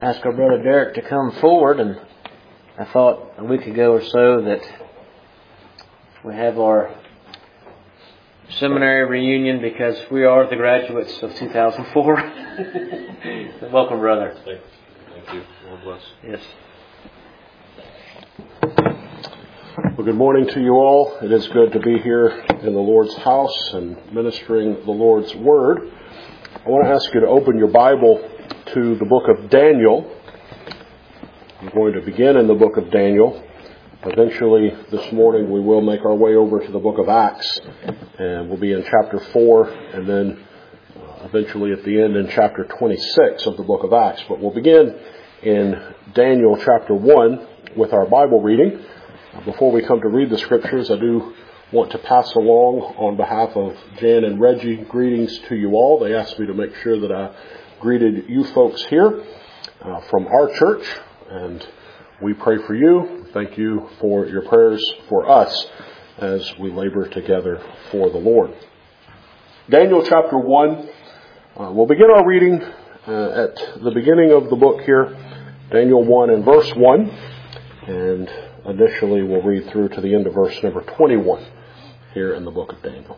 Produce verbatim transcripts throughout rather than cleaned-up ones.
ask our brother Derek to come forward, and I thought a week ago or so that we have our seminary reunion because we are the graduates of two thousand four. Welcome, brother. Thank, thank you. God bless. Yes. Well, good morning to you all. It is good to be here in the Lord's house and ministering the Lord's Word. I want to ask you to open your Bible to the book of Daniel. I'm going to begin in the book of Daniel. Eventually, this morning, we will make our way over to the book of Acts, and we'll be in chapter four, and then uh, eventually at the end in chapter twenty-six of the book of Acts. But we'll begin in Daniel chapter one with our Bible reading. Uh, before we come to read the scriptures, I do want to pass along on behalf of Jan and Reggie greetings to you all. They asked me to make sure that I greeted you folks here uh, from our church, and we pray for you. Thank you for your prayers for us as we labor together for the Lord. Daniel chapter one. Uh, we'll begin our reading uh, at the beginning of the book here, Daniel one and verse one. And initially we'll read through to the end of verse number twenty-one here in the book of Daniel.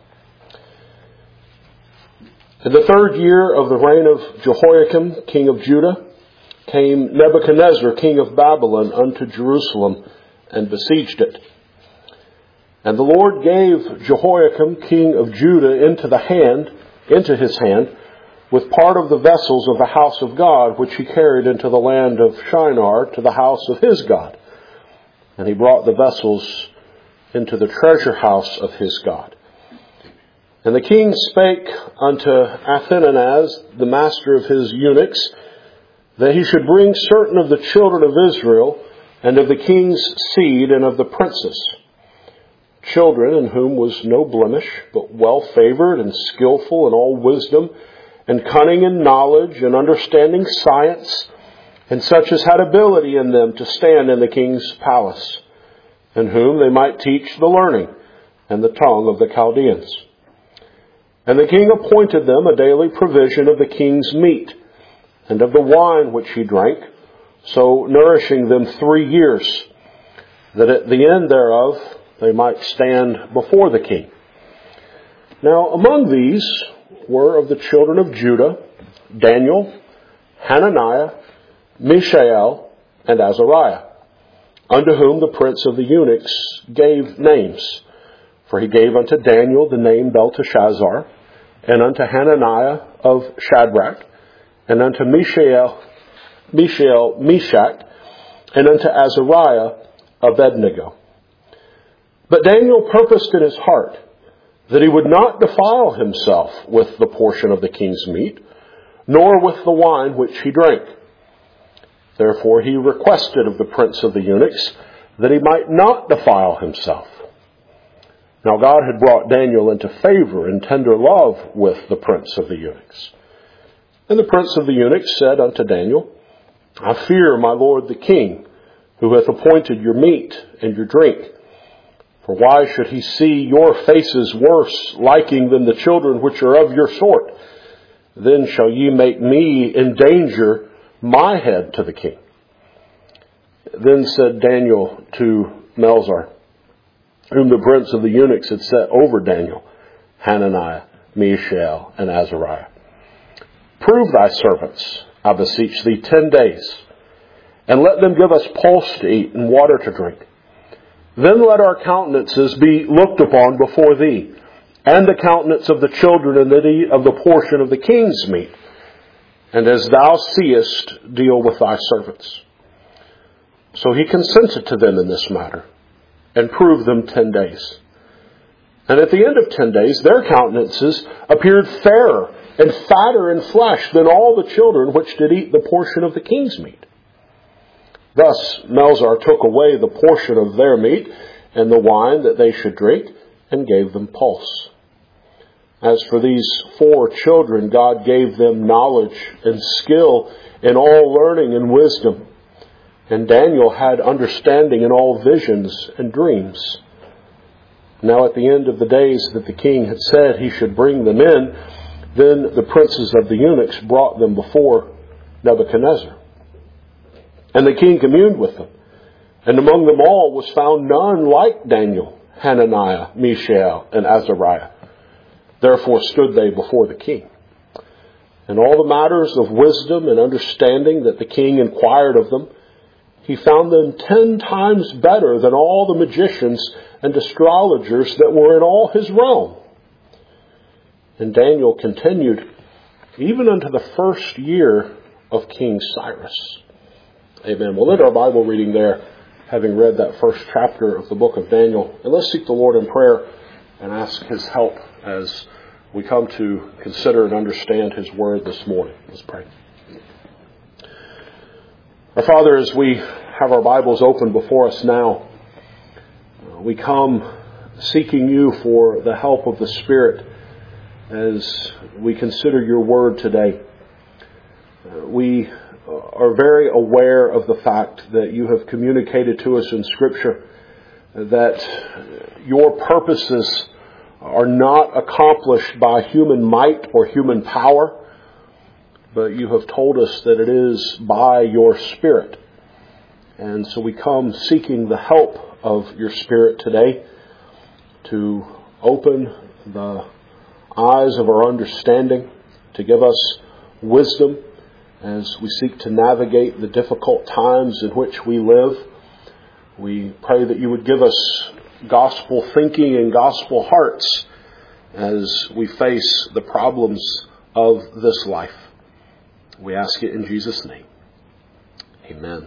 In the third year of the reign of Jehoiakim, king of Judah, came Nebuchadnezzar, king of Babylon, unto Jerusalem, and besieged it. And the Lord gave Jehoiakim, king of Judah, into the hand, into his hand, with part of the vessels of the house of God, which he carried into the land of Shinar, to the house of his God. And he brought the vessels into the treasure house of his God. And the king spake unto Athenanaz, the master of his eunuchs, that he should bring certain of the children of Israel, and of the king's seed, and of the princes, children in whom was no blemish, but well favored and skillful in all wisdom, and cunning in knowledge, and understanding science, and such as had ability in them to stand in the king's palace, in whom they might teach the learning and the tongue of the Chaldeans. And the king appointed them a daily provision of the king's meat, and of the wine which he drank, so nourishing them three years, that at the end thereof they might stand before the king. Now among these were of the children of Judah, Daniel, Hananiah, Mishael, and Azariah, unto whom the prince of the eunuchs gave names. For he gave unto Daniel the name Belteshazzar, and unto Hananiah of Shadrach, and unto Mishael, Mishael, Meshach, and unto Azariah, Abednego. But Daniel purposed in his heart that he would not defile himself with the portion of the king's meat, nor with the wine which he drank. Therefore he requested of the prince of the eunuchs that he might not defile himself. Now God had brought Daniel into favor and tender love with the prince of the eunuchs. And the prince of the eunuchs said unto Daniel, I fear my lord the king, who hath appointed your meat and your drink. For why should he see your faces worse liking than the children which are of your sort? Then shall ye make me endanger my head to the king. Then said Daniel to Melzar, whom the prince of the eunuchs had set over Daniel, Hananiah, Mishael, and Azariah, prove thy servants, I beseech thee, ten days, and let them give us pulse to eat and water to drink. Then let our countenances be looked upon before thee, and the countenance of the children and the of the portion of the king's meat. And as thou seest, deal with thy servants. So he consented to them in this matter, and proved them ten days. And at the end of ten days, their countenances appeared fairer and fatter in flesh than all the children which did eat the portion of the king's meat. Thus Melzar took away the portion of their meat and the wine that they should drink, and gave them pulse. As for these four children, God gave them knowledge and skill in all learning and wisdom. And Daniel had understanding in all visions and dreams. Now at the end of the days that the king had said he should bring them in, then the princes of the eunuchs brought them before Nebuchadnezzar. And the king communed with them. And among them all was found none like Daniel, Hananiah, Mishael, and Azariah. Therefore stood they before the king. And all the matters of wisdom and understanding that the king inquired of them, he found them ten times better than all the magicians and astrologers that were in all his realm. And Daniel continued even unto the first year of King Cyrus. Amen. We'll end our Bible reading there, having read that first chapter of the book of Daniel. And let's seek the Lord in prayer and ask His help as we come to consider and understand His Word this morning. Let's pray. Our Father, as we have our Bibles open before us now, we come seeking You for the help of the Spirit as we consider Your Word today. We are very aware of the fact that You have communicated to us in Scripture that Your purposes are not accomplished by human might or human power, but You have told us that it is by Your Spirit. And so we come seeking the help of Your Spirit today to open the eyes of our understanding, to give us wisdom as we seek to navigate the difficult times in which we live. We pray that You would give us gospel thinking and gospel hearts as we face the problems of this life. We ask it in Jesus' name. Amen.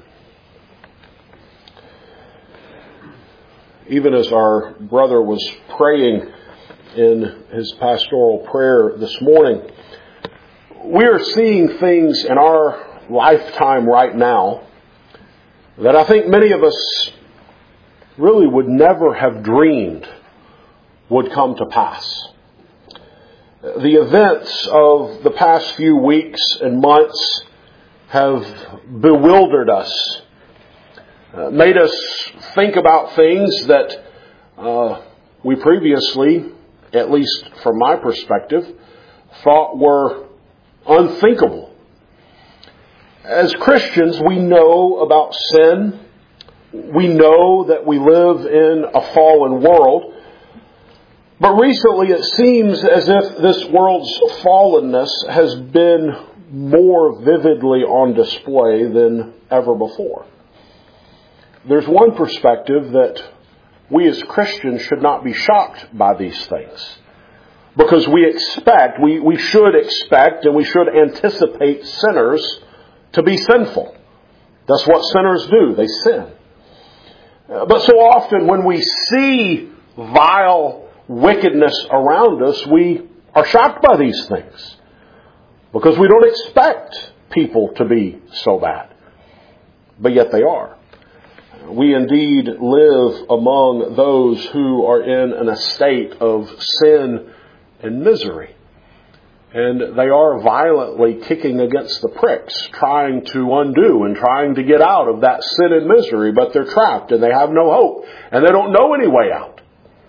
Even as our brother was praying in his pastoral prayer this morning, we are seeing things in our lifetime right now that I think many of us really would never have dreamed would come to pass. The events of the past few weeks and months have bewildered us, uh, made us think about things that uh, we previously, at least from my perspective, thought were unthinkable. As Christians, we know about sin. We know that we live in a fallen world. But recently it seems as if this world's fallenness has been more vividly on display than ever before. There's one perspective that we as Christians should not be shocked by these things. Because we expect, we, we should expect and we should anticipate sinners to be sinful. That's what sinners do. They sin. But so often when we see vile wickedness around us, we are shocked by these things. Because we don't expect people to be so bad. But yet they are. We indeed live among those who are in an estate of sin and misery. And they are violently kicking against the pricks, trying to undo and trying to get out of that sin and misery, but they're trapped and they have no hope and they don't know any way out.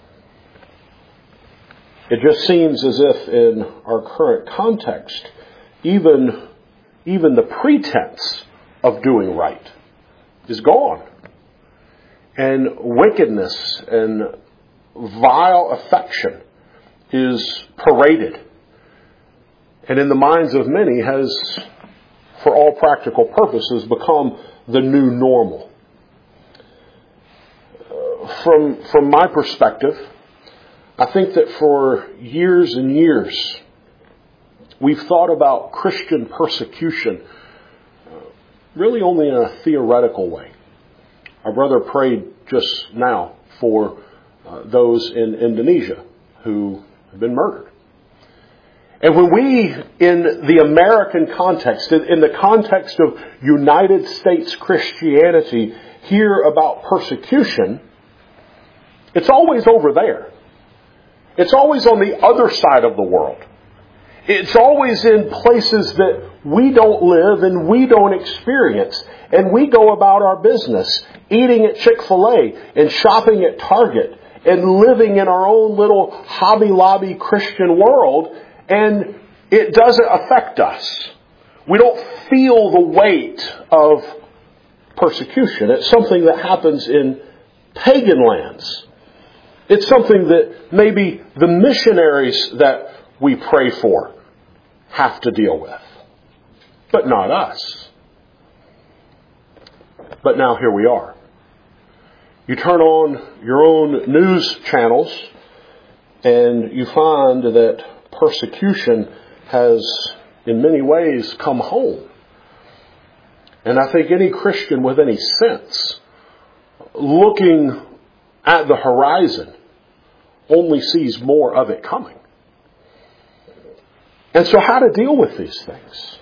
It just seems as if in our current context, even, even the pretense of doing right is gone. And wickedness and vile affection is paraded. And in the minds of many has, for all practical purposes, become the new normal. Uh, from, from my perspective, I think that for years and years, we've thought about Christian persecution really only in a theoretical way. Our brother prayed just now for uh, those in Indonesia who have been murdered. And when we, in the American context, in the context of United States Christianity, hear about persecution, it's always over there. It's always on the other side of the world. It's always in places that we don't live and we don't experience. And we go about our business, eating at Chick-fil-A and shopping at Target and living in our own little Hobby Lobby Christian world, and it doesn't affect us. We don't feel the weight of persecution. It's something that happens in pagan lands. It's something that maybe the missionaries that we pray for have to deal with, but not us. But now here we are. You turn on your own news channels and you find that persecution has in many ways come home. And I think any Christian with any sense, looking at the horizon, only sees more of it coming. And so how to deal with these things?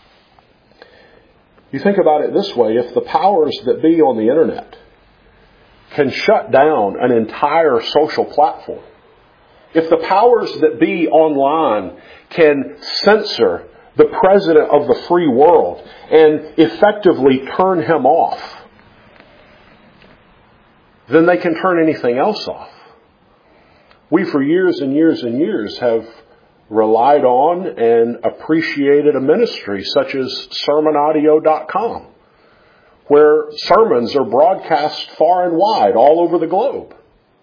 You think about it this way: if the powers that be on the internet can shut down an entire social platform, if the powers that be online can censor the president of the free world and effectively turn him off, then they can turn anything else off. We for years and years and years have relied on and appreciated a ministry such as sermon audio dot com, where sermons are broadcast far and wide all over the globe.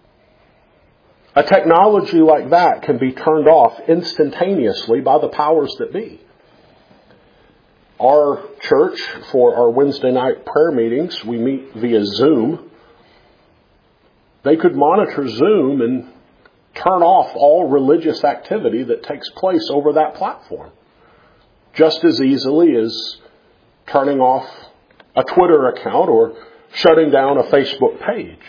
A technology like that can be turned off instantaneously by the powers that be. Our church, for our Wednesday night prayer meetings, we meet via Zoom. They could monitor Zoom and turn off all religious activity that takes place over that platform, just as easily as turning off a Twitter account or shutting down a Facebook page.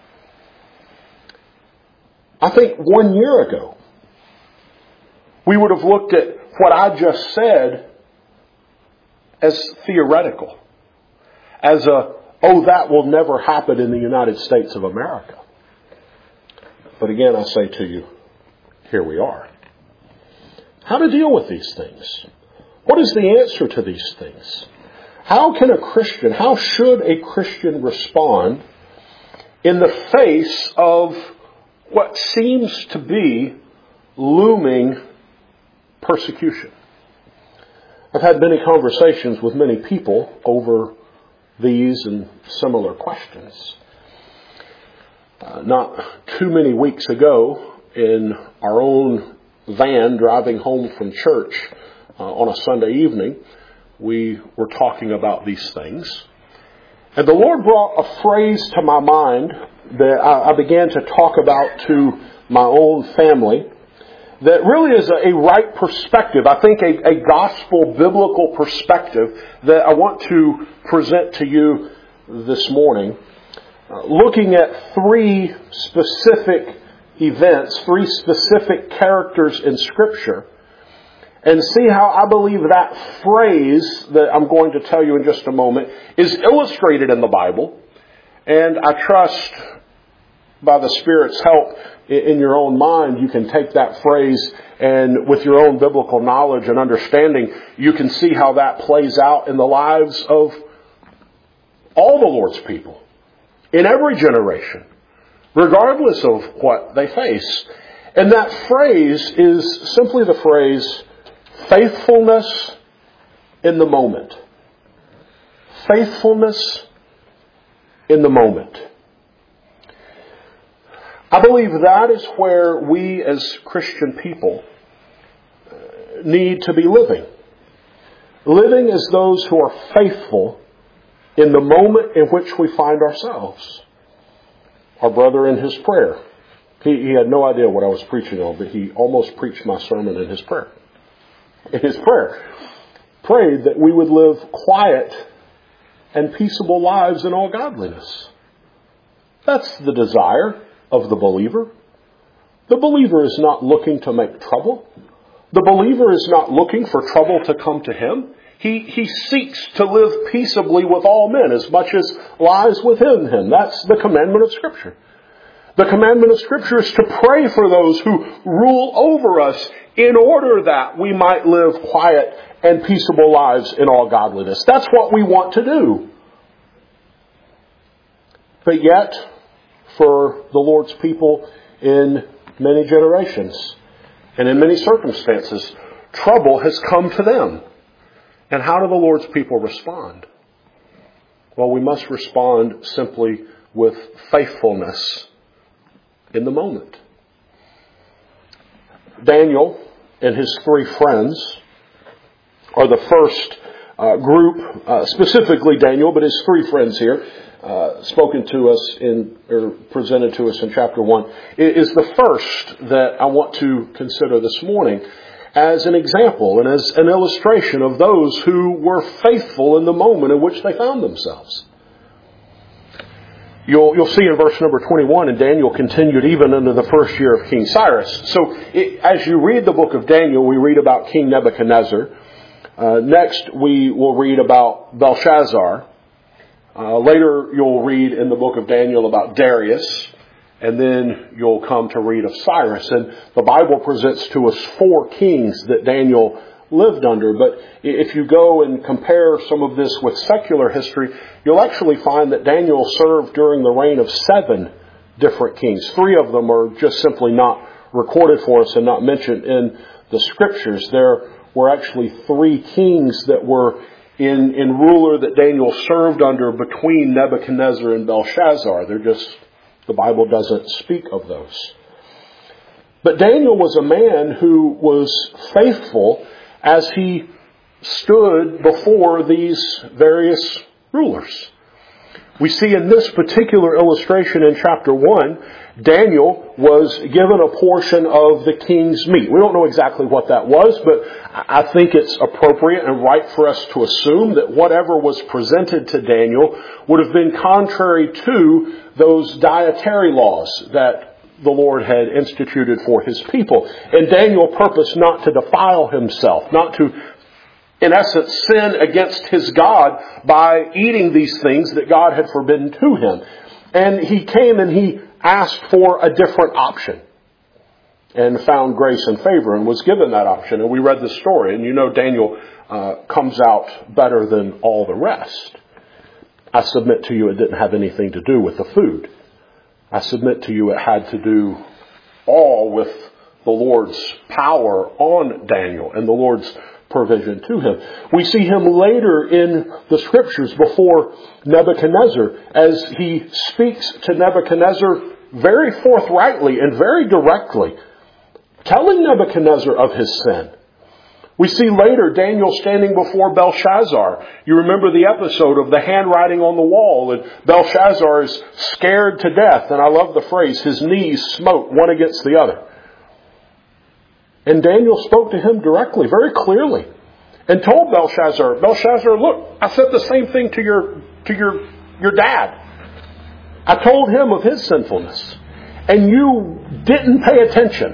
I think one year ago, we would have looked at what I just said as theoretical, as a, oh, that will never happen in the United States of America. But again, I say to you, here we are. How to deal with these things? What is the answer to these things? How can a Christian, how should a Christian respond in the face of what seems to be looming persecution? I've had many conversations with many people over these and similar questions. Uh, not too many weeks ago, in our own van driving home from church uh, on a Sunday evening, we were talking about these things. And the Lord brought a phrase to my mind that I, I began to talk about to my own family that really is a, a right perspective. I think a, a gospel biblical perspective that I want to present to you this morning. Uh, looking at three specific events, three specific characters in Scripture, and see how I believe that phrase that I'm going to tell you in just a moment is illustrated in the Bible. And I trust by the Spirit's help in your own mind, you can take that phrase and with your own biblical knowledge and understanding, you can see how that plays out in the lives of all the Lord's people. In every generation, regardless of what they face. And that phrase is simply the phrase, faithfulness in the moment. Faithfulness in the moment. I believe that is where we as Christian people need to be living. Living as those who are faithful in the moment in which we find ourselves. Our brother in his prayer, he, he had no idea what I was preaching on, but he almost preached my sermon in his prayer. In his prayer, prayed that we would live quiet and peaceable lives in all godliness. That's the desire of the believer. The believer is not looking to make trouble. The believer is not looking for trouble to come to him. He, he seeks to live peaceably with all men as much as lies within him. That's the commandment of Scripture. The commandment of Scripture is to pray for those who rule over us in order that we might live quiet and peaceable lives in all godliness. That's what we want to do. But yet, for the Lord's people in many generations and in many circumstances, trouble has come to them. And how do the Lord's people respond? Well, we must respond simply with faithfulness in the moment. Daniel and his three friends are the first uh, group, uh, specifically Daniel, but his three friends here, uh, spoken to us in, or presented to us in chapter one, is the first that I want to consider this morning as an example and as an illustration of those who were faithful in the moment in which they found themselves. You'll, you'll see in verse number twenty-one, and Daniel continued even into the first year of King Cyrus. So it, as you read the book of Daniel, we read about King Nebuchadnezzar. Uh, next, we will read about Belshazzar. Uh, later, you'll read in the book of Daniel about Darius. And then you'll come to read of Cyrus. And the Bible presents to us four kings that Daniel lived under. But if you go and compare some of this with secular history, you'll actually find that Daniel served during the reign of seven different kings. Three of them are just simply not recorded for us and not mentioned in the Scriptures. There were actually three kings that were in, in ruler that Daniel served under between Nebuchadnezzar and Belshazzar. They're just... The Bible doesn't speak of those. But Daniel was a man who was faithful as he stood before these various rulers. We see in this particular illustration in chapter one, Daniel was given a portion of the king's meat. We don't know exactly what that was, but I think it's appropriate and right for us to assume that whatever was presented to Daniel would have been contrary to those dietary laws that the Lord had instituted for His people. And Daniel purposed not to defile himself, not to, in essence, sin against his God by eating these things that God had forbidden to him. And he came and he asked for a different option and found grace and favor and was given that option. And we read the story, and you know Daniel uh, comes out better than all the rest. I submit to you it didn't have anything to do with the food. I submit to you it had to do all with the Lord's power on Daniel and the Lord's provision to him. We see him later in the Scriptures before Nebuchadnezzar as he speaks to Nebuchadnezzar very forthrightly and very directly, telling Nebuchadnezzar of his sin. We see later Daniel standing before Belshazzar. You remember the episode of the handwriting on the wall, and Belshazzar is scared to death, and I love the phrase, his knees smote one against the other. And Daniel spoke to him directly, very clearly, and told Belshazzar, Belshazzar, look, I said the same thing to your to your your dad. I told him of his sinfulness, and you didn't pay attention.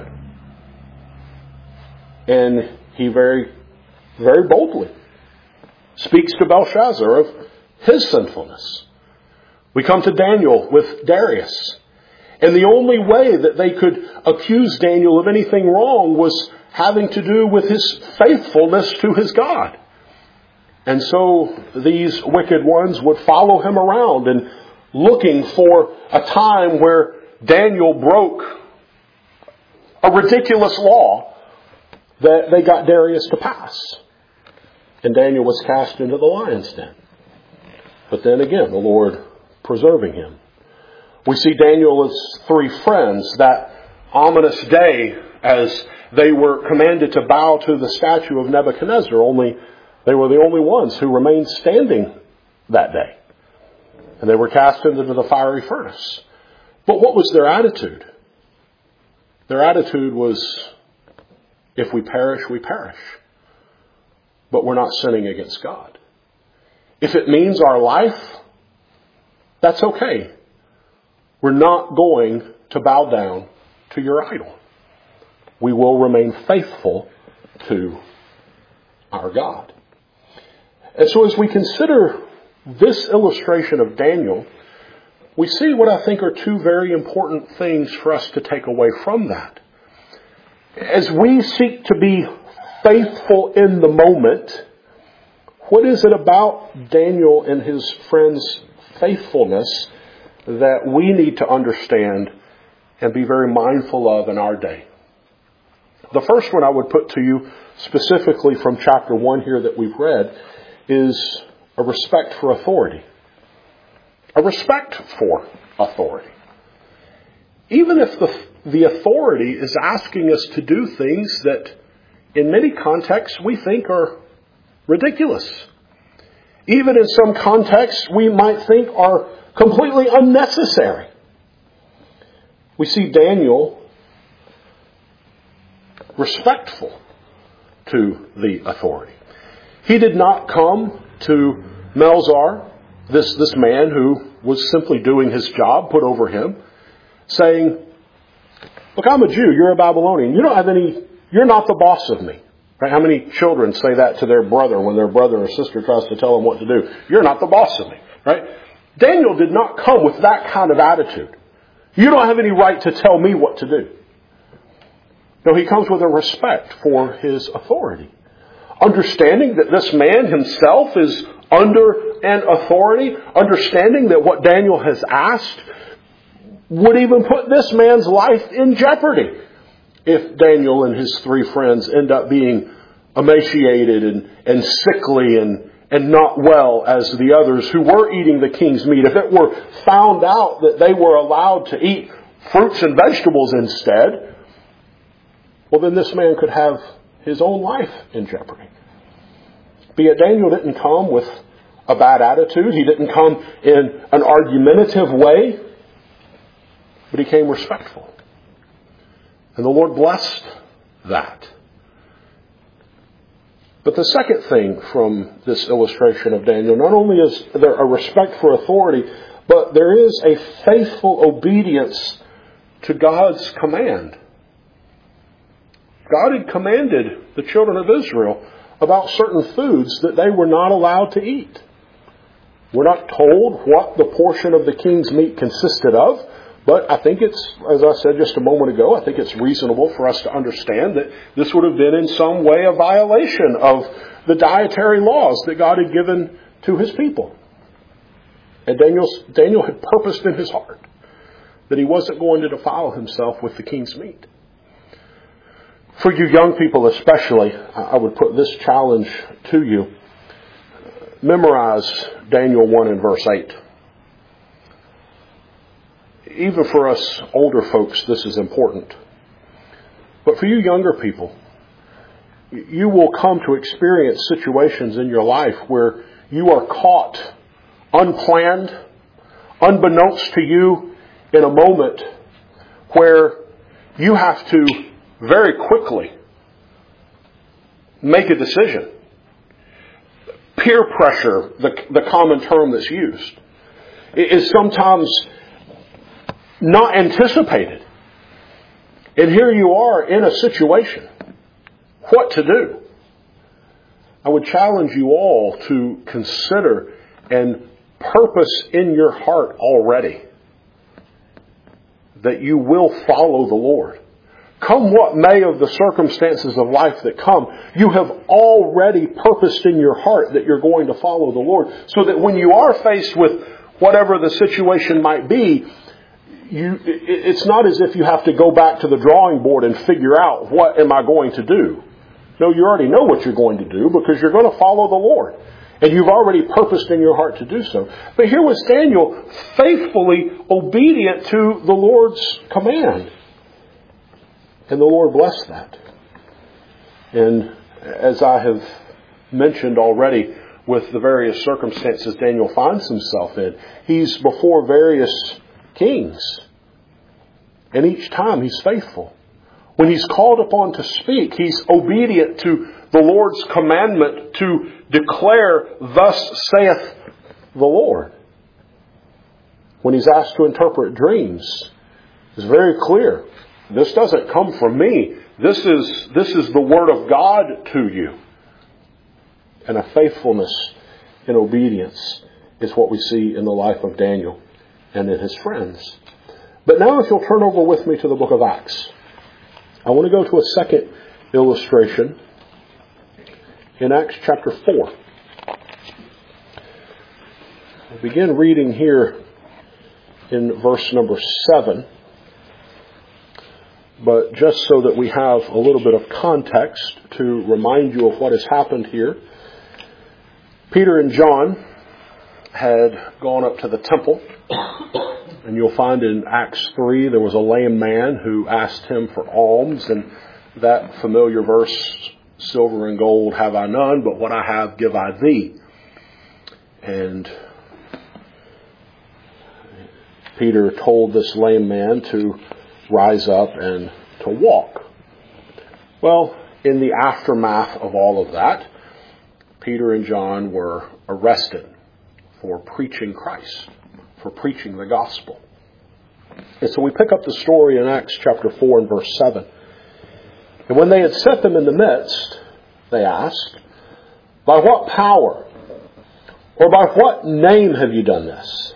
And he very, very boldly speaks to Belshazzar of his sinfulness. We come to Daniel with Darius. And the only way that they could accuse Daniel of anything wrong was having to do with his faithfulness to his God. And so these wicked ones would follow him around and looking for a time where Daniel broke a ridiculous law that they got Darius to pass. And Daniel was cast into the lion's den. But then again, the Lord preserving him. We see Daniel's three friends that ominous day as they were commanded to bow to the statue of Nebuchadnezzar, only they were the only ones who remained standing that day. And they were cast into the fiery furnace. But what was their attitude? Their attitude was, if we perish, we perish. But we're not sinning against God. If it means our life, that's okay. We're not going to bow down to your idol. We will remain faithful to our God. And so as we consider this illustration of Daniel, we see what I think are two very important things for us to take away from that. As we seek to be faithful in the moment, what is it about Daniel and his friends' faithfulness that we need to understand and be very mindful of in our day? The first one I would put to you specifically from chapter one here that we've read is a respect for authority. a respect for authority. Even if the, the authority is asking us to do things that in many contexts we think are ridiculous. Even in some contexts we might think are completely unnecessary. We see Daniel respectful to the authority. He did not come to Melzar, this, this man who was simply doing his job put over him, saying, look, I'm a Jew, you're a Babylonian. You don't have any, you're not the boss of me. Right? How many children say that to their brother when their brother or sister tries to tell them what to do? You're not the boss of me. Right? Daniel did not come with that kind of attitude. You don't have any right to tell me what to do. No, he comes with a respect for his authority. Understanding that this man himself is under an authority. Understanding that what Daniel has asked would even put this man's life in jeopardy if Daniel and his three friends end up being emaciated and, and sickly and, and not well as the others who were eating the king's meat. If it were found out that they were allowed to eat fruits and vegetables instead, well, then this man could have his own life in jeopardy. But yet Daniel didn't come with a bad attitude. He didn't come in an argumentative way. But he came respectful. And the Lord blessed that. But the second thing from this illustration of Daniel, not only is there a respect for authority, but there is a faithful obedience to God's command. God had commanded the children of Israel about certain foods that they were not allowed to eat. We're not told what the portion of the king's meat consisted of, but I think it's, as I said just a moment ago, I think it's reasonable for us to understand that this would have been in some way a violation of the dietary laws that God had given to his people. And Daniel's, Daniel had purposed in his heart that he wasn't going to defile himself with the king's meat. For you young people especially, I would put this challenge to you. Memorize Daniel one and verse eight. Even for us older folks, this is important. But for you younger people, you will come to experience situations in your life where you are caught unplanned, unbeknownst to you, in a moment where you have to very quickly make a decision. Peer pressure, the, the common term that's used, is sometimes not anticipated. And here you are in a situation. What to do? I would challenge you all to consider and purpose in your heart already that you will follow the Lord. Come what may of the circumstances of life that come, you have already purposed in your heart that you're going to follow the Lord, so that when you are faced with whatever the situation might be, you, it's not as if you have to go back to the drawing board and figure out, what am I going to do? No, you already know what you're going to do because you're going to follow the Lord. And you've already purposed in your heart to do so. But here was Daniel faithfully obedient to the Lord's command. And the Lord blessed that. And as I have mentioned already with the various circumstances Daniel finds himself in, he's before various kings. And each time he's faithful. When he's called upon to speak, he's obedient to the Lord's commandment to declare, "Thus saith the Lord." When he's asked to interpret dreams, it's very clear. This doesn't come from me. This is, this is the Word of God to you. And a faithfulness in obedience is what we see in the life of Daniel and in his friends. But now if you'll turn over with me to the book of Acts. I want to go to a second illustration in Acts chapter four. We'll begin reading here in verse number seven. But just so that we have a little bit of context to remind you of what has happened here. Peter and John had gone up to the temple. And you'll find in Acts three, there was a lame man who asked him for alms. And that familiar verse, silver and gold have I none, but what I have give I thee. And Peter told this lame man to rise up and to walk. Well, in the aftermath of all of that, Peter and John were arrested for preaching Christ, for preaching the gospel. And so we pick up the story in Acts chapter four and verse seven. And when they had set them in the midst, they asked, by what power or by what name have you done this?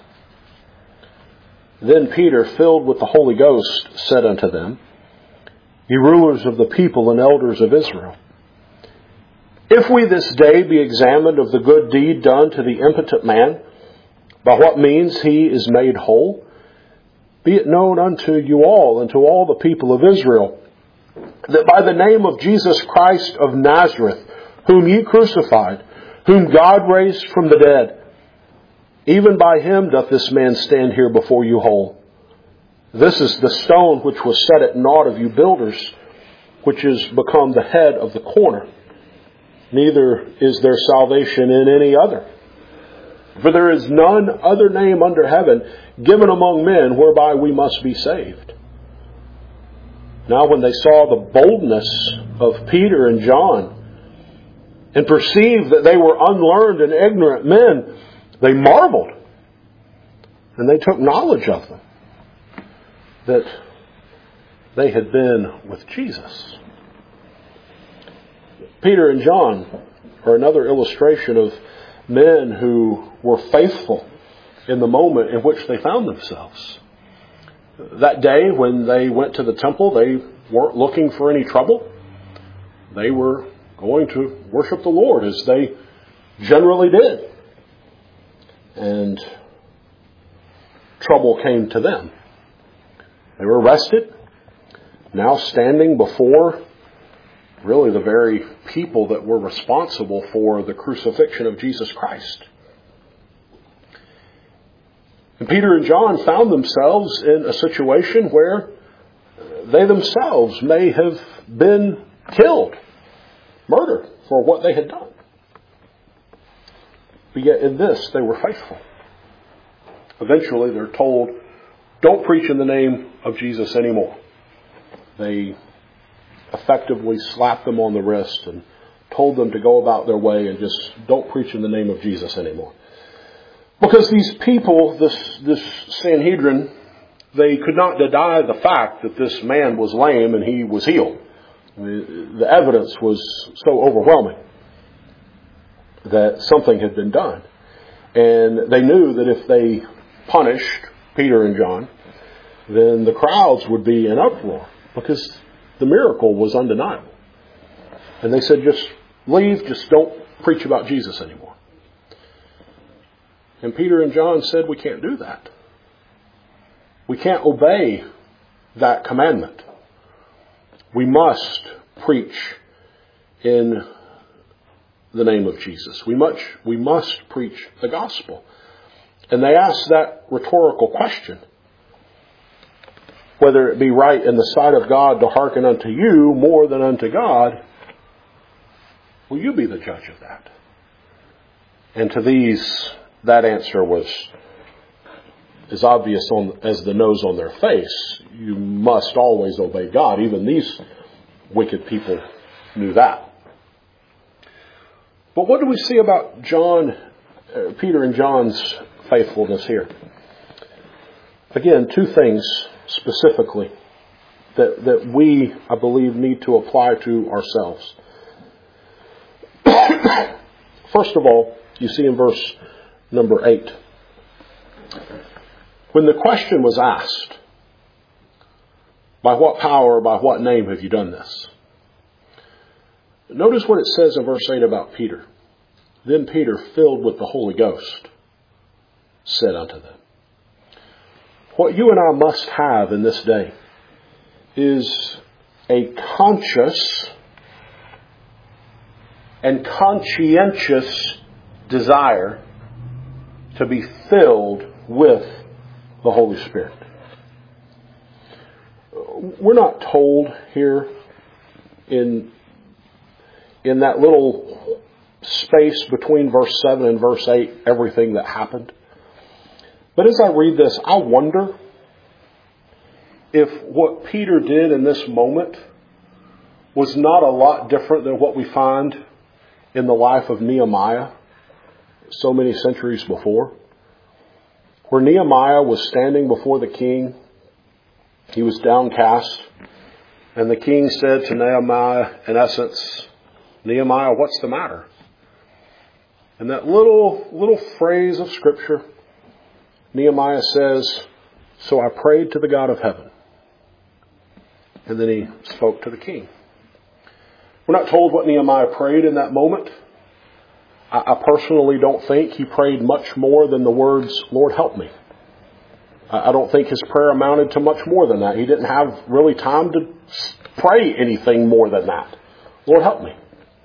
Then Peter, filled with the Holy Ghost, said unto them, ye rulers of the people and elders of Israel, if we this day be examined of the good deed done to the impotent man, by what means he is made whole, be it known unto you all and to all the people of Israel, that by the name of Jesus Christ of Nazareth, whom ye crucified, whom God raised from the dead, even by him doth this man stand here before you whole. This is the stone which was set at naught of you builders, which is become the head of the corner. Neither is there salvation in any other. For there is none other name under heaven given among men whereby we must be saved. Now when they saw the boldness of Peter and John, and perceived that they were unlearned and ignorant men, they marveled, and they took knowledge of them, that they had been with Jesus. Peter and John are another illustration of men who were faithful in the moment in which they found themselves. That day when they went to the temple, they weren't looking for any trouble. They were going to worship the Lord as they generally did. And trouble came to them. They were arrested, now standing before really the very people that were responsible for the crucifixion of Jesus Christ. And Peter and John found themselves in a situation where they themselves may have been killed, murdered for what they had done. But yet in this, they were faithful. Eventually, they're told, don't preach in the name of Jesus anymore. They effectively slapped them on the wrist and told them to go about their way and just don't preach in the name of Jesus anymore. Because these people, this, this Sanhedrin, they could not deny the fact that this man was lame and he was healed. I mean, the evidence was so overwhelming that something had been done. And they knew that if they punished Peter and John, then the crowds would be in uproar because the miracle was undeniable. And they said, just leave, just don't preach about Jesus anymore. And Peter and John said, we can't do that. We can't obey that commandment. We must preach in the name of Jesus. We must, we must preach the gospel. And they asked that rhetorical question, whether it be right in the sight of God to hearken unto you more than unto God, will you be the judge of that? And to these, that answer was as obvious on, as the nose on their face. You must always obey God. Even these wicked people knew that. But what do we see about John, uh, Peter and John's faithfulness here? Again, two things specifically that, that we, I believe, need to apply to ourselves. First of all, you see in verse number eight, when the question was asked, by what power, by what name have you done this? Notice what it says in verse eight about Peter. Then Peter, filled with the Holy Ghost, said unto them. What you and I must have in this day is a conscious and conscientious desire to be filled with the Holy Spirit. We're not told here in, in that little space between verse seven and verse eight everything that happened. But as I read this, I wonder if what Peter did in this moment was not a lot different than what we find in the life of Nehemiah so many centuries before. Where Nehemiah was standing before the king, he was downcast, and the king said to Nehemiah, in essence, Nehemiah, what's the matter? And that little, little phrase of Scripture, Nehemiah says, so I prayed to the God of heaven. And then he spoke to the king. We're not told what Nehemiah prayed in that moment. I, I personally don't think he prayed much more than the words, Lord, help me. I, I don't think his prayer amounted to much more than that. He didn't have really time to pray anything more than that. Lord, help me.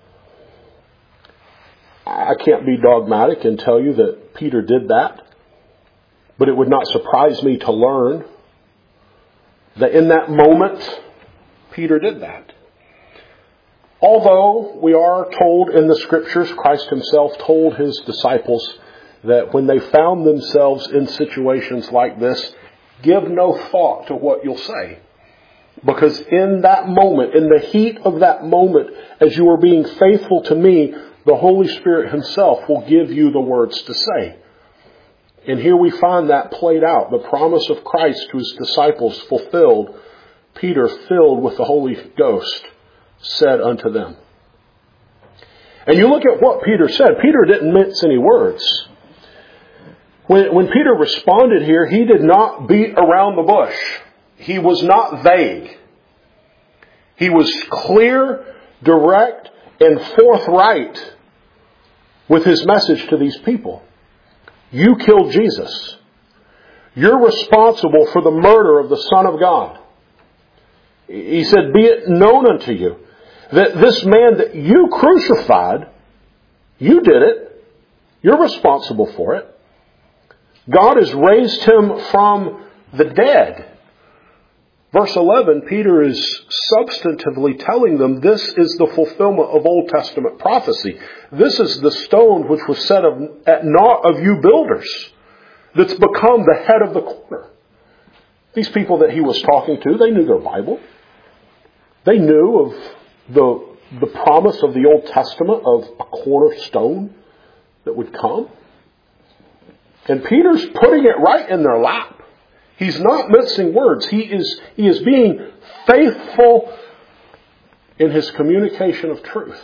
I can't be dogmatic and tell you that Peter did that. But it would not surprise me to learn that in that moment, Peter did that. Although we are told in the Scriptures, Christ himself told his disciples that when they found themselves in situations like this, give no thought to what you'll say. Because in that moment, in the heat of that moment, as you are being faithful to me, the Holy Spirit himself will give you the words to say. And here we find that played out. The promise of Christ to his disciples fulfilled. Peter, filled with the Holy Ghost, said unto them. And you look at what Peter said. Peter didn't mince any words. When, when Peter responded here, he did not beat around the bush. He was not vague. He was clear, direct, and forthright with his message to these people. You killed Jesus. You're responsible for the murder of the Son of God. He said, be it known unto you that this man that you crucified, you did it. You're responsible for it. God has raised him from the dead. Verse eleven, Peter is substantively telling them this is the fulfillment of Old Testament prophecy. This is the stone which was set of, at naught of you builders, that's become the head of the corner. These people that he was talking to, they knew their Bible. They knew of the, the promise of the Old Testament of a cornerstone that would come. And Peter's putting it right in their lap. He's not mincing words. He is, he is being faithful in his communication of truth,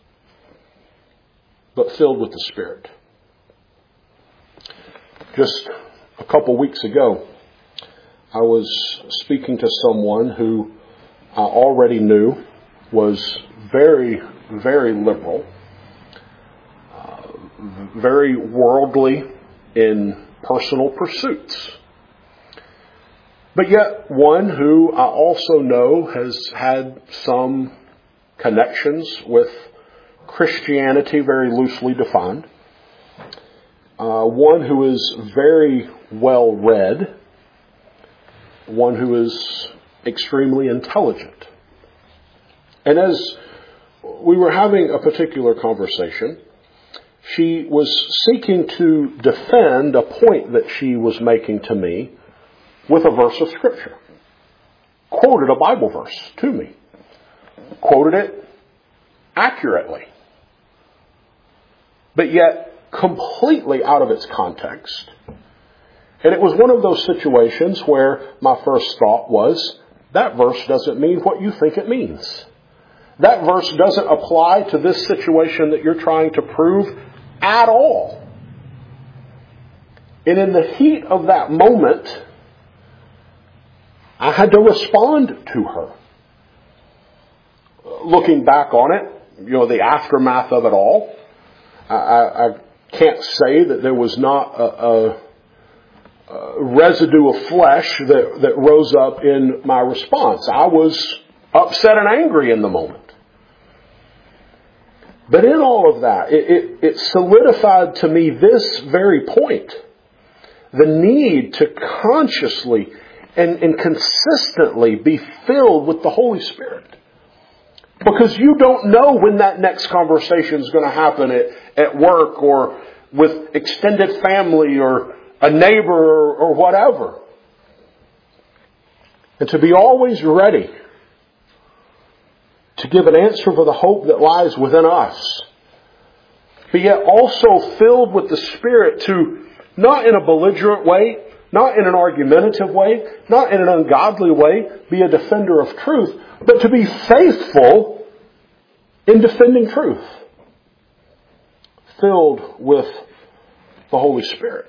but filled with the Spirit. Just a couple weeks ago, I was speaking to someone who I already knew was very, very liberal, uh, very worldly in personal pursuits. But yet one who I also know has had some connections with Christianity, very loosely defined. Uh, one who is very well read. One who is extremely intelligent. And as we were having a particular conversation, she was seeking to defend a point that she was making to me with a verse of Scripture. Quoted a Bible verse to me. Quoted it accurately. But yet completely out of its context. And it was one of those situations where my first thought was, that verse doesn't mean what you think it means. That verse doesn't apply to this situation that you're trying to prove at all. And in the heat of that moment, I had to respond to her. Looking back on it, you know, the aftermath of it all, I, I, I can't say that there was not a, a, a residue of flesh that, that rose up in my response. I was upset and angry in the moment. But in all of that, it, it, it solidified to me this very point. the need to consciously and, and consistently be filled with the Holy Spirit. Because you don't know when that next conversation is going to happen at, at work or with extended family or a neighbor or, or whatever. And to be always ready to give an answer for the hope that lies within us. But yet also filled with the Spirit to, not in a belligerent way, not in an argumentative way, not in an ungodly way, be a defender of truth, but to be faithful in defending truth. Filled with the Holy Spirit.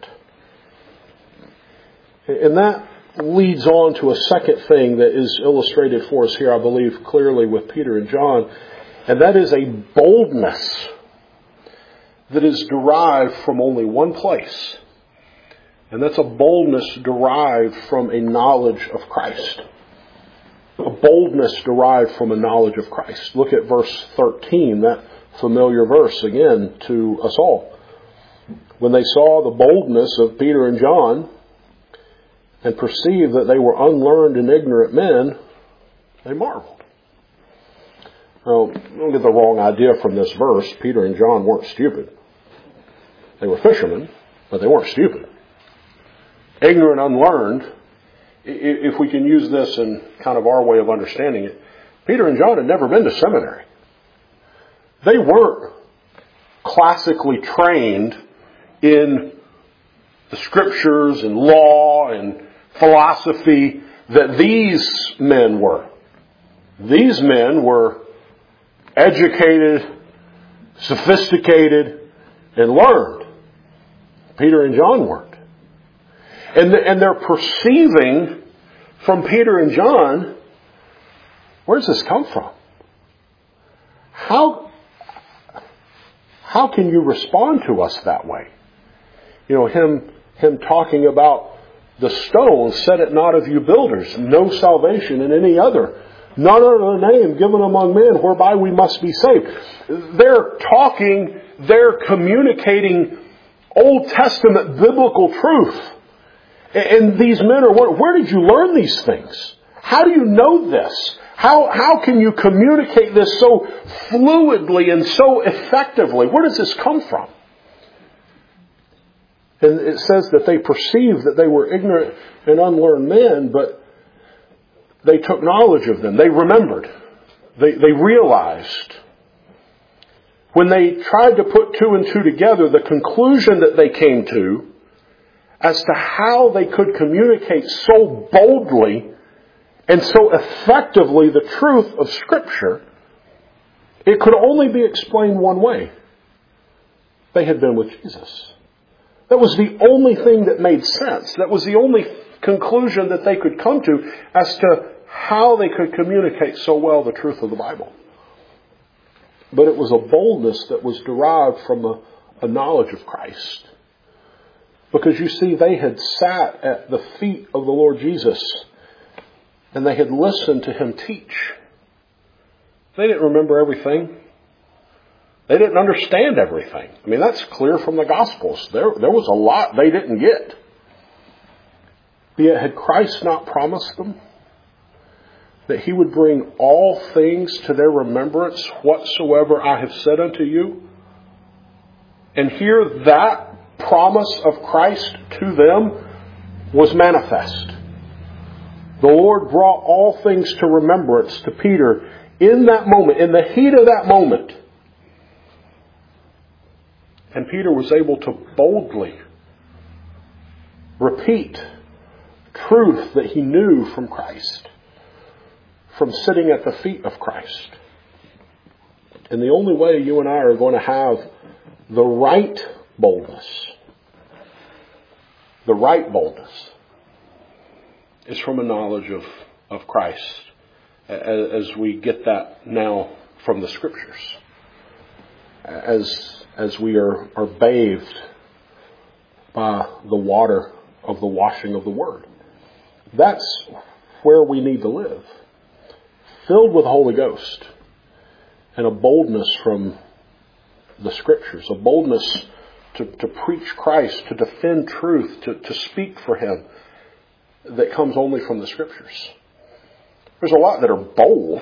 And that leads on to a second thing that is illustrated for us here, I believe, clearly with Peter and John. And that is a boldness that is derived from only one place. And that's a boldness derived from a knowledge of Christ. A boldness derived from a knowledge of Christ. Look at verse thirteen, that familiar verse again to us all. When they saw the boldness of Peter and John and perceived that they were unlearned and ignorant men, they marveled. Now, don't get the wrong idea from this verse. Peter and John weren't stupid. They were fishermen, but they weren't stupid. Ignorant, unlearned, if we can use this in kind of our way of understanding it, Peter and John had never been to seminary. They weren't classically trained in the scriptures and law and philosophy that these men were. These men were educated, sophisticated, and learned. Peter and John weren't. And, and they're perceiving from Peter and John, where does this come from? How, how can you respond to us that way? You know, him, him talking about the stone, set it not of you builders, no salvation in any other, none other name given among men whereby we must be saved. They're talking, they're communicating Old Testament biblical truth. And these men are wondering, where did you learn these things? How do you know this? How, how can you communicate this so fluidly and so effectively? Where does this come from? And it says that they perceived that they were ignorant and unlearned men, but they took knowledge of them. They remembered. They, they realized. When they tried to put two and two together, the conclusion that they came to as to how they could communicate so boldly and so effectively the truth of Scripture, it could only be explained one way. They had been with Jesus. That was the only thing that made sense. That was the only conclusion that they could come to as to how they could communicate so well the truth of the Bible. But it was a boldness that was derived from a, a knowledge of Christ. Because you see, they had sat at the feet of the Lord Jesus and they had listened to Him teach. They didn't remember everything. They didn't understand everything. I mean, that's clear from the Gospels. There, there was a lot they didn't get. But yet, had Christ not promised them that He would bring all things to their remembrance whatsoever I have said unto you? And here that promise of Christ to them was manifest. The Lord brought all things to remembrance to Peter in that moment, in the heat of that moment. And Peter was able to boldly repeat truth that he knew from Christ, from sitting at the feet of Christ. And the only way you and I are going to have the right boldness, the right boldness, is from a knowledge of, of Christ, as we get that now from the Scriptures. As, as we are, are bathed by the water of the washing of the Word. That's where we need to live. Filled with the Holy Ghost and a boldness from the Scriptures, a boldness to, to preach Christ, to defend truth, to, to speak for Him, that comes only from the Scriptures. There's a lot that are bold,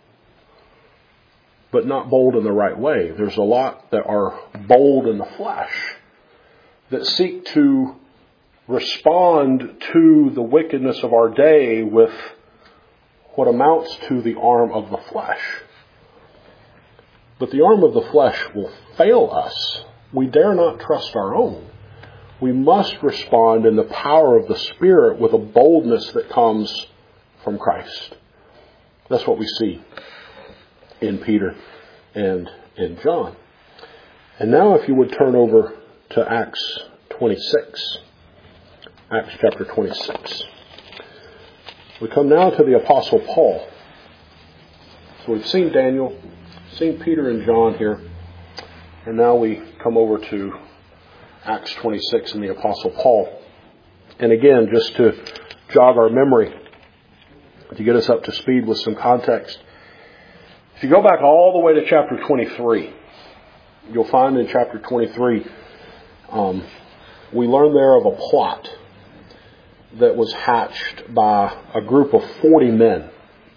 but not bold in the right way. There's a lot that are bold in the flesh, that seek to respond to the wickedness of our day with what amounts to the arm of the flesh. But the arm of the flesh will fail us. We dare not trust our own. We must respond in the power of the Spirit with a boldness that comes from Christ. That's what we see in Peter and in John. And now if you would turn over to Acts twenty-six. Acts chapter twenty-six. We come now to the Apostle Paul. So we've seen Daniel, seen Peter and John here, and now we come over to Acts twenty-six and the Apostle Paul. And again, just to jog our memory, to get us up to speed with some context, if you go back all the way to chapter twenty-three, you'll find in chapter twenty-three, um, we learn there of a plot that was hatched by a group of forty men.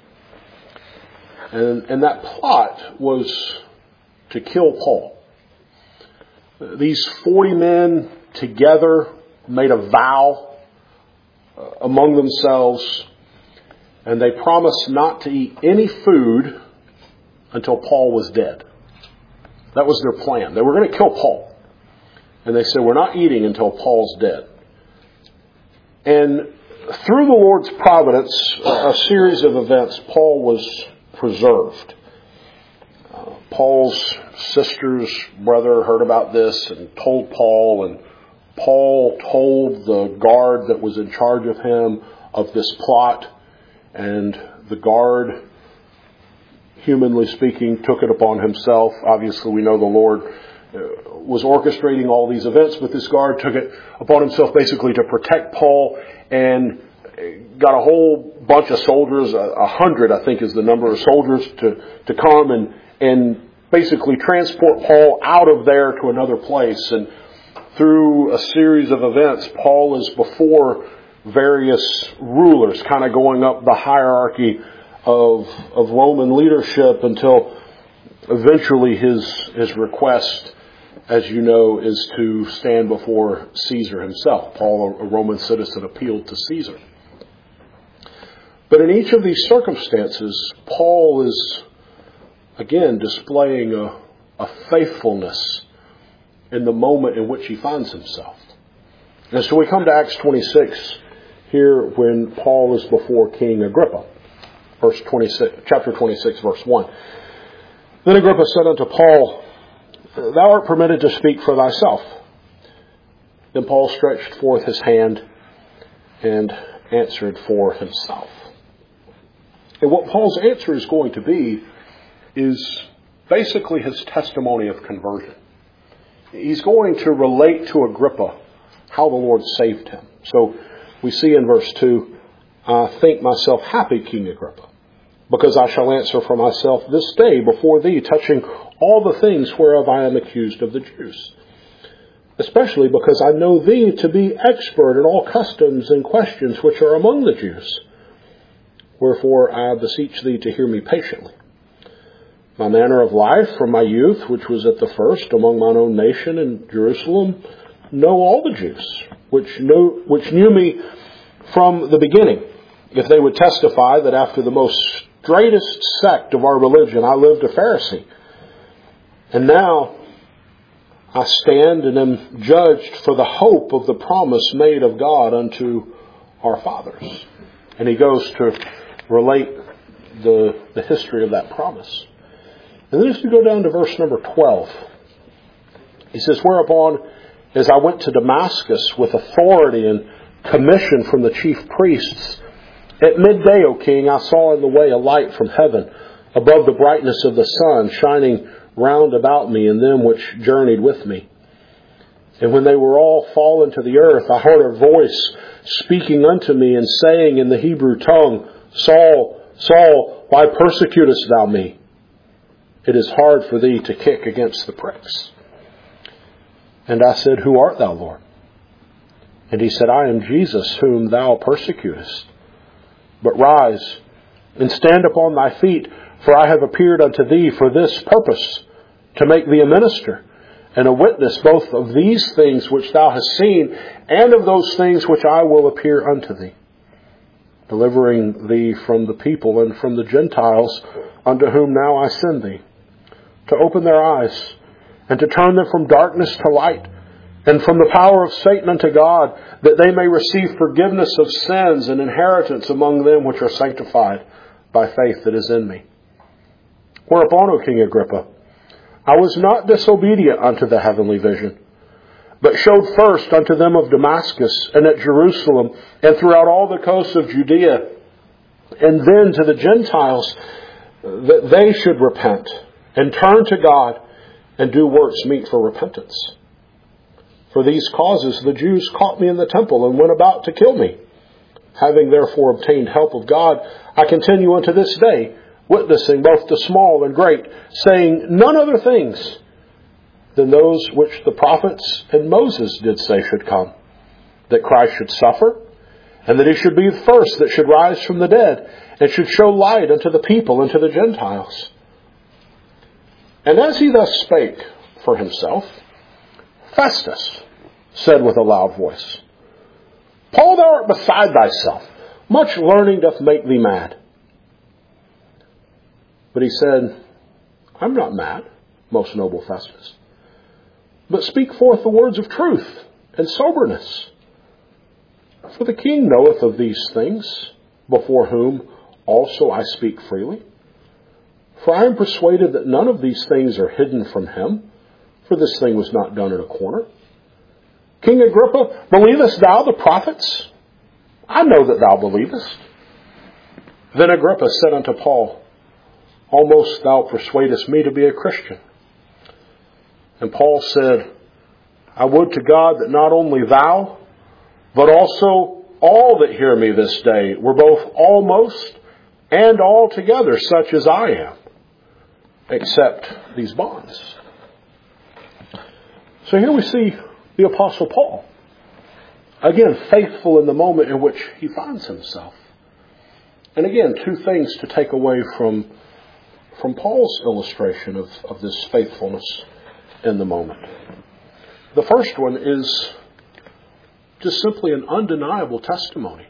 And, and that plot was to kill Paul. These forty men together made a vow uh, among themselves, and they promised not to eat any food until Paul was dead. That was their plan. They were going to kill Paul. And they said, we're not eating until Paul's dead. And through the Lord's providence, a series of events, Paul was preserved. Uh, Paul's sister's brother heard about this and told Paul, and Paul told the guard that was in charge of him of this plot, and the guard, humanly speaking, took it upon himself. Obviously, we know the Lord was orchestrating all these events, but this guard took it upon himself basically to protect Paul, and got a whole bunch of soldiers, a hundred I think is the number of soldiers, to, to come and, and basically transport Paul out of there to another place. And through a series of events, Paul is before various rulers, kind of going up the hierarchy of, of Roman leadership until eventually his, his request, as you know, is to stand before Caesar himself. Paul, a Roman citizen, appealed to Caesar. But in each of these circumstances, Paul is, again, displaying a, a faithfulness in the moment in which he finds himself. And so we come to Acts twenty-six here when Paul is before King Agrippa. Verse twenty-six, chapter twenty-six, verse one. Then Agrippa said unto Paul, Thou art permitted to speak for thyself. Then Paul stretched forth his hand and answered for himself. And what Paul's answer is going to be is basically his testimony of conversion. He's going to relate to Agrippa how the Lord saved him. So we see in verse two, I think myself happy, King Agrippa, because I shall answer for myself this day before thee, touching all the things whereof I am accused of the Jews. Especially because I know thee to be expert in all customs and questions which are among the Jews. Wherefore I beseech thee to hear me patiently. My manner of life from my youth, which was at the first among mine own nation in Jerusalem, know all the Jews, which know, which knew me from the beginning. If they would testify that after the most straightest sect of our religion I lived a Pharisee. And now I stand and am judged for the hope of the promise made of God unto our fathers. And he goes to relate the, the history of that promise. And then if you go down to verse number twelve, he says, Whereupon, as I went to Damascus with authority and commission from the chief priests, at midday, O king, I saw in the way a light from heaven, above the brightness of the sun, shining round about me and them which journeyed with me. And when they were all fallen to the earth, I heard a voice speaking unto me and saying in the Hebrew tongue, Saul, Saul, why persecutest thou me? It is hard for thee to kick against the pricks. And I said, Who art thou, Lord? And he said, I am Jesus, whom thou persecutest. But rise and stand upon thy feet, for I have appeared unto thee for this purpose, to make thee a minister and a witness both of these things which thou hast seen, and of those things which I will appear unto thee, delivering thee from the people and from the Gentiles, unto whom now I send thee, to open their eyes, and to turn them from darkness to light, and from the power of Satan unto God, that they may receive forgiveness of sins and inheritance among them which are sanctified by faith that is in me. Whereupon, O King Agrippa, I was not disobedient unto the heavenly vision, but showed first unto them of Damascus and at Jerusalem and throughout all the coasts of Judea, and then to the Gentiles, that they should repent and turn to God and do works meet for repentance. For these causes the Jews caught me in the temple and went about to kill me. Having therefore obtained help of God, I continue unto this day, witnessing both to small and great, saying none other things than those which the prophets and Moses did say should come, that Christ should suffer, and that he should be the first that should rise from the dead, and should show light unto the people and to the Gentiles. And as he thus spake for himself, Festus said with a loud voice, Paul, thou art beside thyself. Much learning doth make thee mad. But he said, I'm not mad, most noble Festus, but speak forth the words of truth and soberness. For the king knoweth of these things, before whom also I speak freely. For I am persuaded that none of these things are hidden from him, for this thing was not done in a corner. King Agrippa, believest thou the prophets? I know that thou believest. Then Agrippa said unto Paul, Almost thou persuadest me to be a Christian. And Paul said, I would to God that not only thou, but also all that hear me this day were both almost and altogether such as I am, except these bonds. So here we see the Apostle Paul, again, faithful in the moment in which he finds himself. And again, two things to take away from, from Paul's illustration of, of this faithfulness in the moment. The first one is just simply an undeniable testimony.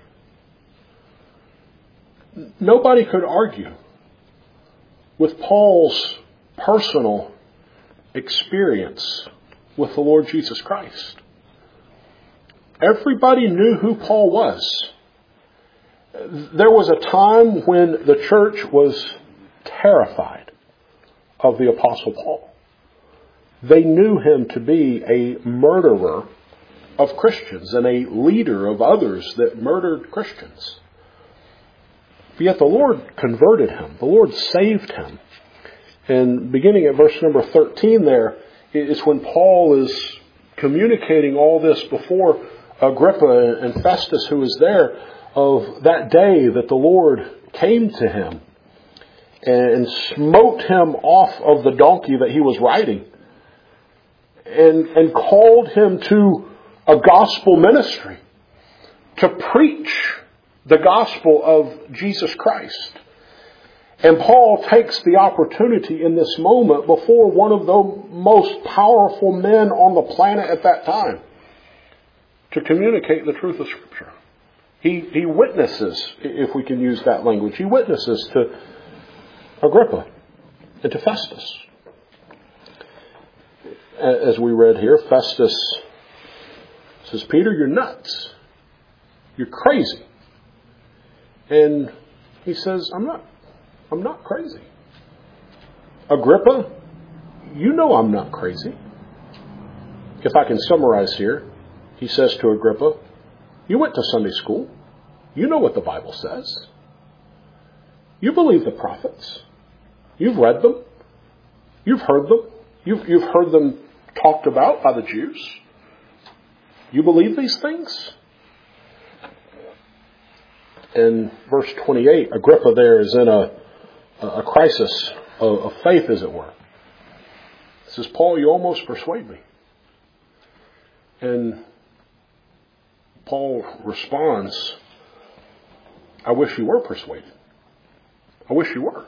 Nobody could argue with Paul's personal experience with the Lord Jesus Christ. Everybody knew who Paul was. There was a time when the church was terrified of the Apostle Paul. They knew him to be a murderer of Christians and a leader of others that murdered Christians. Yet the Lord converted him. The Lord saved him. And beginning at verse number thirteen there, is when Paul is communicating all this before Agrippa and Festus, who is there, of that day that the Lord came to him and smote him off of the donkey that he was riding and, and called him to a gospel ministry, to preach the gospel of Jesus Christ. And Paul takes the opportunity in this moment before one of the most powerful men on the planet at that time to communicate the truth of Scripture. He, he witnesses, if we can use that language, he witnesses to Agrippa and to Festus. As we read here, Festus says, Peter, you're nuts. You're crazy. And he says, I'm not. I'm not crazy. Agrippa, you know I'm not crazy. If I can summarize here, he says to Agrippa, you went to Sunday school. You know what the Bible says. You believe the prophets. You've read them. You've heard them. You've, you've heard them talked about by the Jews. You believe these things? In verse twenty-eight, Agrippa there is in a a crisis of, of faith, as it were. He says, Paul, you almost persuade me. And Paul responds, I wish you were persuaded. I wish you were.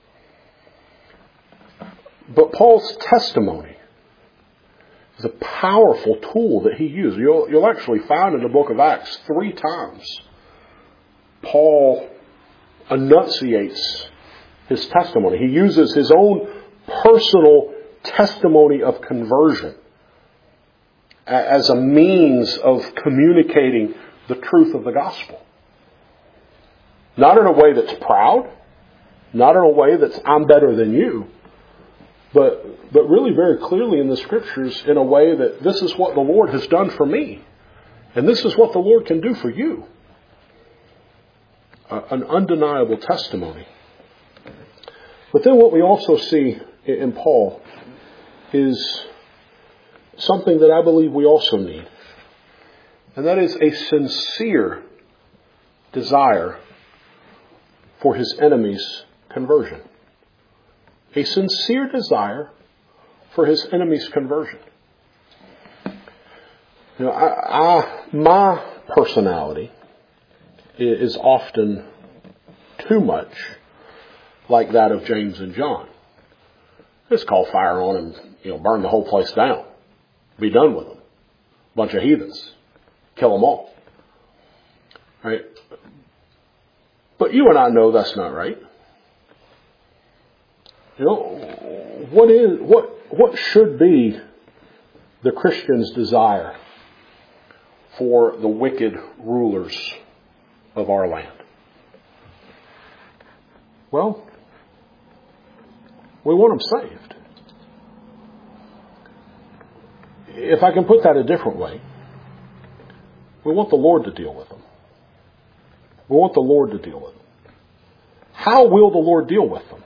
But Paul's testimony is a powerful tool that he used. You'll, you'll actually find in the book of Acts three times Paul enunciates his testimony. He uses his own personal testimony of conversion as a means of communicating the truth of the gospel. Not in a way that's proud, not in a way that's I'm better than you, but but really very clearly in the Scriptures in a way that this is what the Lord has done for me, and this is what the Lord can do for you. Uh, an undeniable testimony. But then what we also see in Paul is something that I believe we also need. And that is a sincere desire for his enemies' conversion. A sincere desire for his enemies' conversion. You know, I, I, my personality is often too much like that of James and John. Just call fire on and, you know, burn the whole place down. Be done with them. Bunch of heathens. Kill them all. Right? But you and I know that's not right. You know, what is what what should be the Christian's desire for the wicked rulers of our land? Well, we want them saved. If I can put that a different way, we want the Lord to deal with them. We want the Lord to deal with them. How will the Lord deal with them?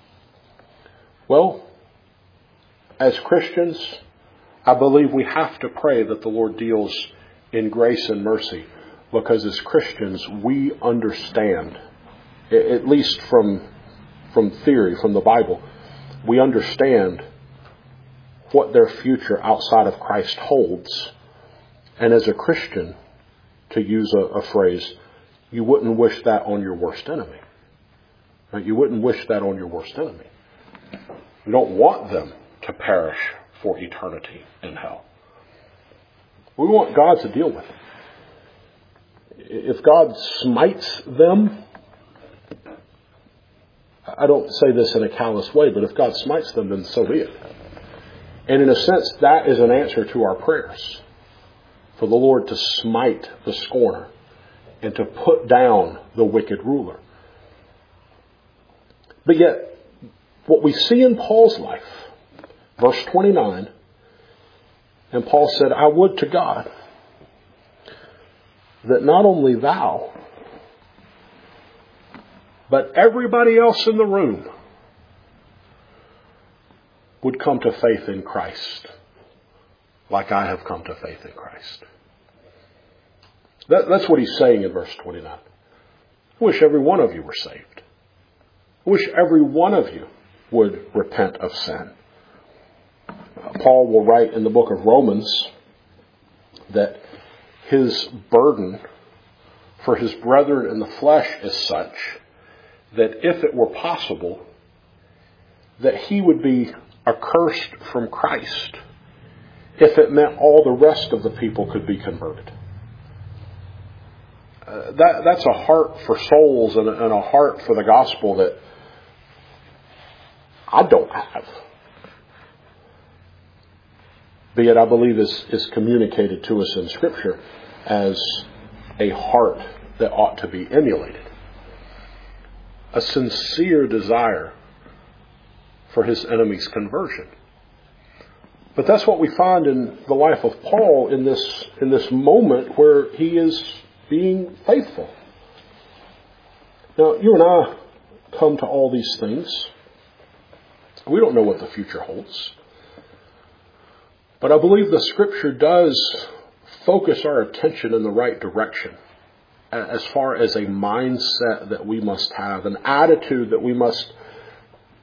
Well, as Christians, I believe we have to pray that the Lord deals in grace and mercy, because as Christians, we understand, at least from, from theory, from the Bible, we understand what their future outside of Christ holds. And as a Christian, to use a, a phrase, you wouldn't wish that on your worst enemy. Right? You wouldn't wish that on your worst enemy. You don't want them to perish for eternity in hell. We want God to deal with them. If God smites them, I don't say this in a callous way, but if God smites them, then so be it. And in a sense, that is an answer to our prayers. For the Lord to smite the scorner and to put down the wicked ruler. But yet, what we see in Paul's life, verse twenty-nine, and Paul said, I would to God that not only thou, but everybody else in the room would come to faith in Christ like I have come to faith in Christ. That, that's what he's saying in verse twenty-nine. I wish every one of you were saved. I wish every one of you would repent of sin. Paul will write in the book of Romans that his burden for his brethren in the flesh is such that if it were possible, that he would be accursed from Christ if it meant all the rest of the people could be converted. Uh, that, that's a heart for souls and a, and a heart for the gospel that I don't have. Be it, I believe, is, is communicated to us in Scripture as a heart that ought to be emulated. A sincere desire for his enemy's conversion. But that's what we find in the life of Paul in this, in this moment where he is being faithful. Now, you and I come to all these things. We don't know what the future holds. But I believe the Scripture does focus our attention in the right direction as far as a mindset that we must have, an attitude that we must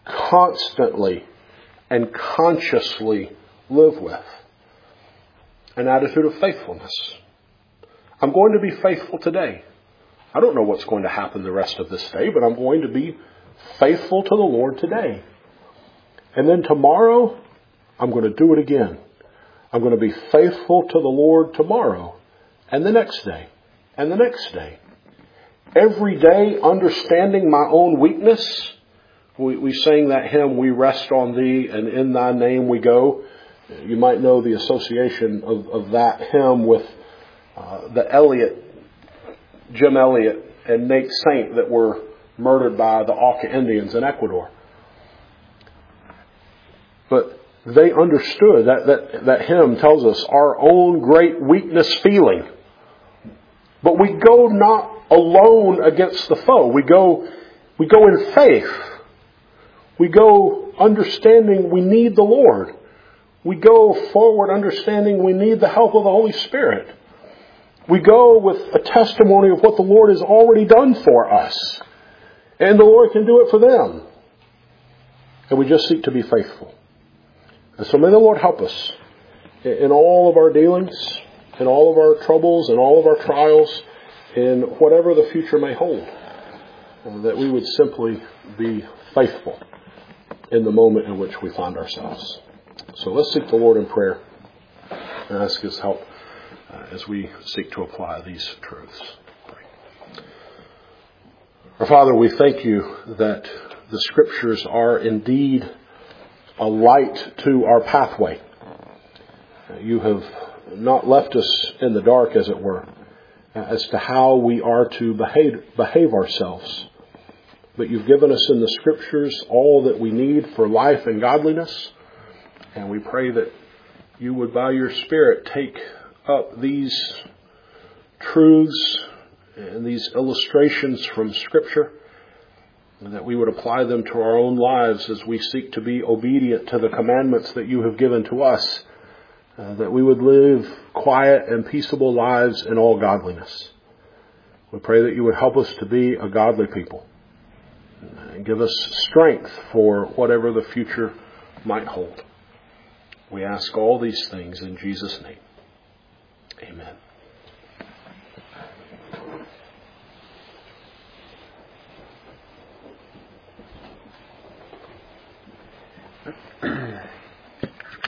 constantly and consciously live with. an attitude of faithfulness. I'm going to be faithful today. I don't know what's going to happen the rest of this day, but I'm going to be faithful to the Lord today. And then tomorrow, I'm going to do it again. I'm going to be faithful to the Lord tomorrow, and the next day, and the next day. Every day, understanding my own weakness. We, we sang that hymn, "We rest on thee, and in thy name we go." You might know the association of, of that hymn with uh, the Elliott, Jim Elliott and Nate Saint that were murdered by the Auca Indians in Ecuador. But they understood, that, that, that hymn tells us, our own great weakness feeling. But we go not alone against the foe. We go, we go in faith. We go understanding we need the Lord. We go forward understanding we need the help of the Holy Spirit. We go with a testimony of what the Lord has already done for us. And the Lord can do it for them. And we just seek to be faithful. And so may the Lord help us in all of our dealings, in all of our troubles, in all of our trials, in whatever the future may hold. That we would simply be faithful in the moment in which we find ourselves. So let's seek the Lord in prayer and ask His help uh, as we seek to apply these truths. Our Father, we thank you that the Scriptures are indeed a light to our pathway. You have not left us in the dark, as it were, as to how we are to behave, behave ourselves. But you've given us in the Scriptures all that we need for life and godliness. And we pray that you would, by your Spirit, take up these truths and these illustrations from Scripture, and that we would apply them to our own lives as we seek to be obedient to the commandments that you have given to us, uh, that we would live quiet and peaceable lives in all godliness. We pray that you would help us to be a godly people and give us strength for whatever the future might hold. We ask all these things in Jesus' name. Amen.